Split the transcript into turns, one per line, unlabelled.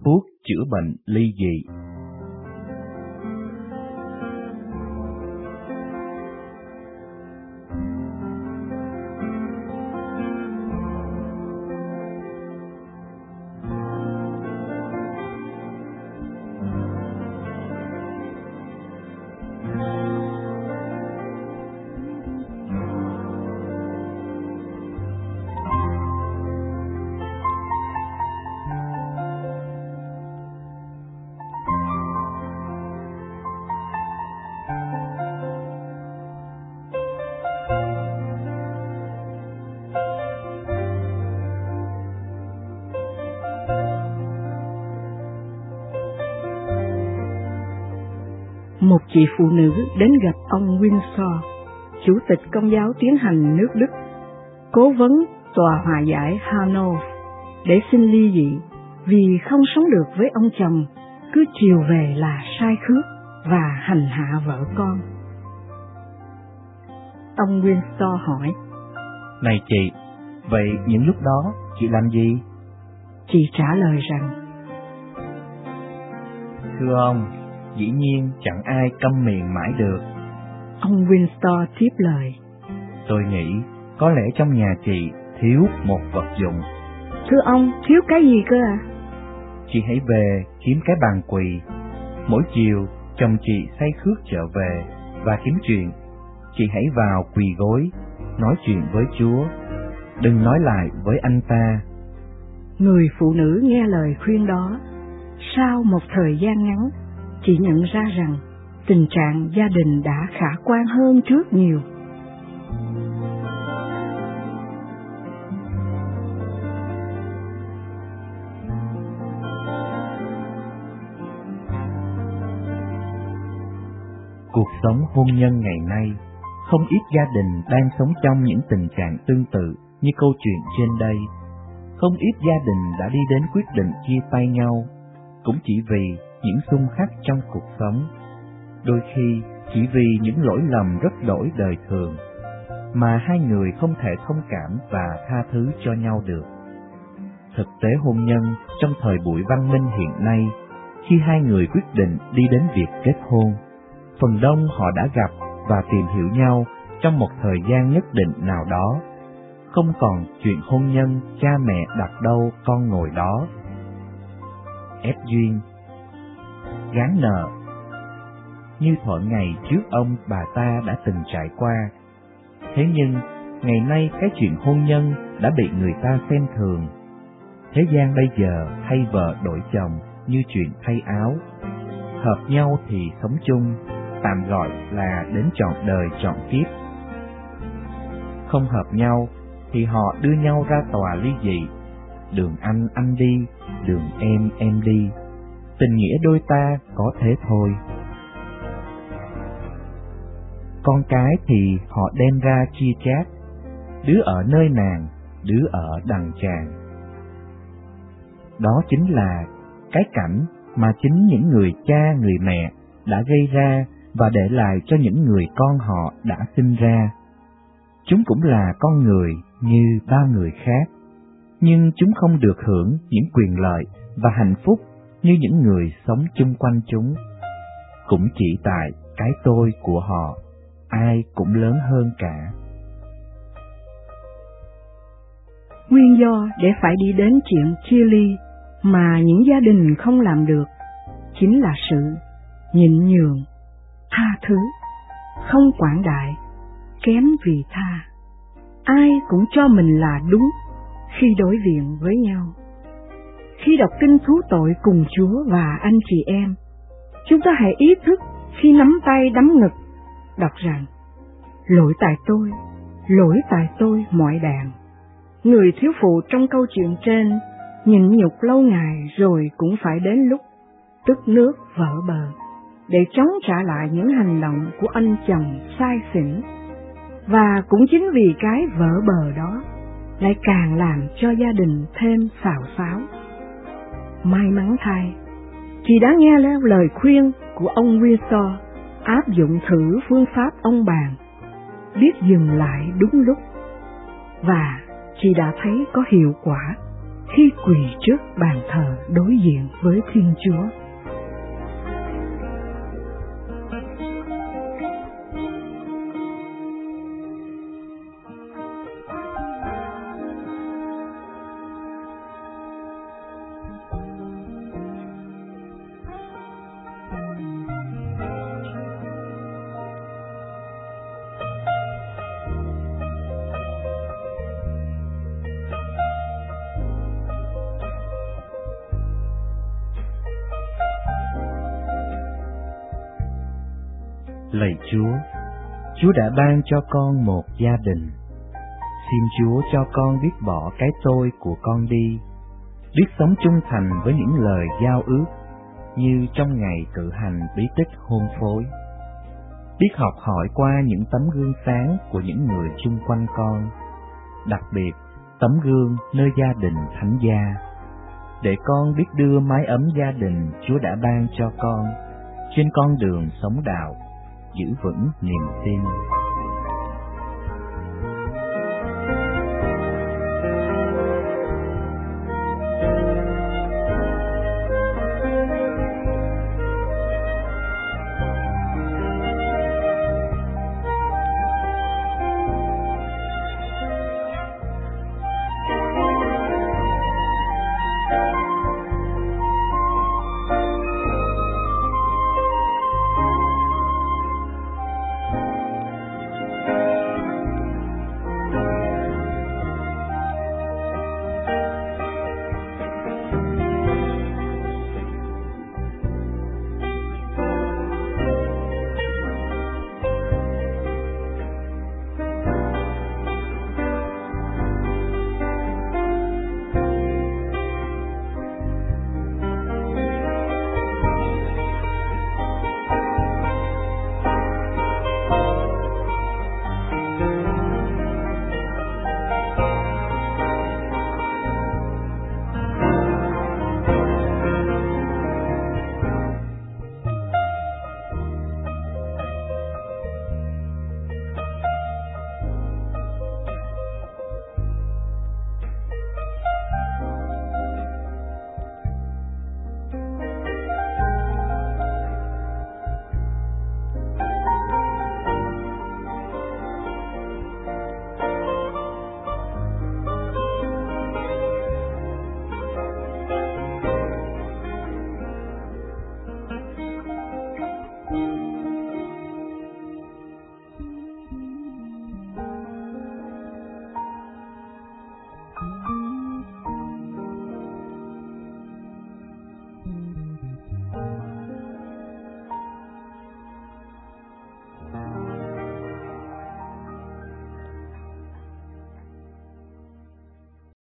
thuốc chữa bệnh ly dị.
Một chị phụ nữ đến gặp ông Windsor, chủ tịch Công giáo Tiến hành nước Đức, cố vấn tòa hòa giải Hanover, để xin ly dị vì không sống được với ông chồng cứ chiều về là sai khước và hành hạ vợ con. Ông Windsor hỏi:
Này chị, vậy những lúc đó chị làm gì?
Chị trả lời rằng:
Thưa ông, dĩ nhiên chẳng ai câm miệng mãi được.
Ông Windsor tiếp lời:
Tôi nghĩ có lẽ trong nhà chị thiếu một vật dụng.
Thưa ông, thiếu cái gì cơ ạ?
Chị hãy về kiếm cái bàn quỳ. Mỗi chiều chồng chị say khước trở về và kiếm chuyện, chị hãy vào quỳ gối, nói chuyện với Chúa, đừng nói lại với anh ta.
Người phụ nữ nghe lời khuyên đó. Sau một thời gian ngắn, chị nhận ra rằng tình trạng gia đình đã khả quan hơn trước nhiều.
Cuộc sống hôn nhân ngày nay, không ít gia đình đang sống trong những tình trạng tương tự như câu chuyện trên đây. Không ít gia đình đã đi đến quyết định chia tay nhau, cũng chỉ vì những xung khắc trong cuộc sống. Đôi khi chỉ vì những lỗi lầm rất đổi đời thường, mà hai người không thể thông cảm và tha thứ cho nhau được. Thực tế hôn nhân trong thời buổi văn minh hiện nay, khi hai người quyết định đi đến việc kết hôn, phần đông họ đã gặp và tìm hiểu nhau trong một thời gian nhất định nào đó. Không còn chuyện hôn nhân cha mẹ đặt đâu con ngồi đó. Ép duyên, gán nợ, như thuở ngày trước ông bà ta đã từng trải qua. Thế nhưng ngày nay cái chuyện hôn nhân đã bị người ta xem thường. Thế gian bây giờ thay vợ đổi chồng như chuyện thay áo. Hợp nhau thì sống chung, tạm gọi là đến trọn đời trọn kiếp. Không hợp nhau thì họ đưa nhau ra tòa ly dị. Đường anh đi, đường em đi. Tình nghĩa đôi ta có thế thôi. Con cái thì họ đem ra chia chác, đứa ở nơi nàng, đứa ở đằng chàng. Đó chính là cái cảnh mà chính những người cha người mẹ đã gây ra và để lại cho những người con họ đã sinh ra. Chúng cũng là con người như bao người khác, nhưng chúng không được hưởng những quyền lợi và hạnh phúc như những người sống chung quanh chúng. Cũng chỉ tại cái tôi của họ, ai cũng lớn hơn cả.
Nguyên do để phải đi đến chuyện chia ly mà những gia đình không làm được chính là sự nhịn nhường, tha thứ, không quảng đại, kém vị tha. Ai cũng cho mình là đúng khi đối diện với nhau. Khi đọc kinh thú tội cùng Chúa và anh chị em, chúng ta hãy ý thức khi nắm tay đấm ngực, đọc rằng: lỗi tại tôi mọi đàn. Người thiếu phụ trong câu chuyện trên nhịn nhục lâu ngày rồi cũng phải đến lúc tức nước vỡ bờ để chống trả lại những hành động của anh chồng sai xỉn. Và cũng chính vì cái vỡ bờ đó lại càng làm cho gia đình thêm xào xáo. May mắn thay, chị đã nghe lời khuyên của ông Windsor, áp dụng thử phương pháp ông bàn, biết dừng lại đúng lúc, và chị đã thấy có hiệu quả khi quỳ trước bàn thờ đối diện với Thiên Chúa.
Lạy Chúa, Chúa đã ban cho con một gia đình. Xin Chúa cho con biết bỏ cái tôi của con đi, biết sống trung thành với những lời giao ước như trong ngày cử hành bí tích hôn phối, biết học hỏi qua những tấm gương sáng của những người chung quanh con, đặc biệt tấm gương nơi gia đình thánh gia, để con biết đưa mái ấm gia đình Chúa đã ban cho con trên con đường sống đạo, giữ vững niềm tin.